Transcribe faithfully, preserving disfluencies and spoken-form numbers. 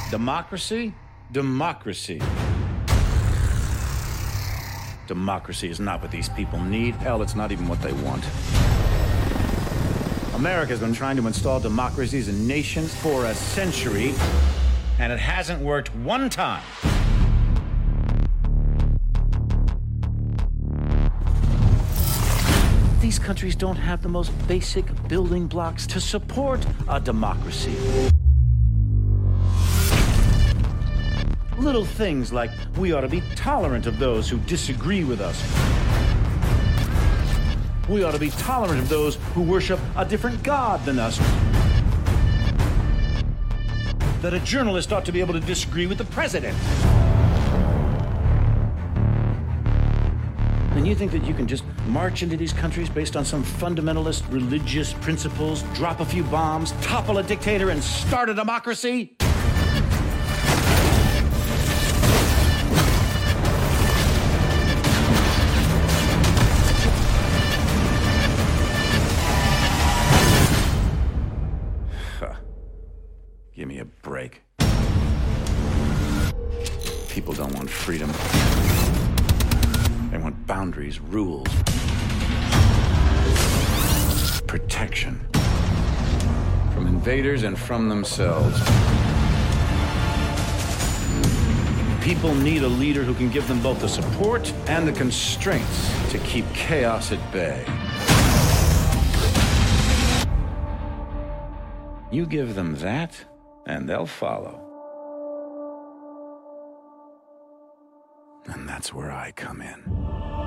Democracy? Democracy. Democracy is not what these people need. Hell, it's not even what they want. America's been trying to install democracies in nations for a century, and it hasn't worked one time. These countries don't have the most basic building blocks to support a democracy. Little things like we ought to be tolerant of those who disagree with us. We ought to be tolerant of those who worship a different God than us. That a journalist ought to be able to disagree with the president. And you think that you can just march into these countries based on some fundamentalist religious principles, drop a few bombs, topple a dictator, and start a democracy? Give me a break. People don't want freedom. They want boundaries, rules, protection from invaders and from themselves. People need a leader who can give them both the support and the constraints to keep chaos at bay. You give them that, and they'll follow. And that's where I come in.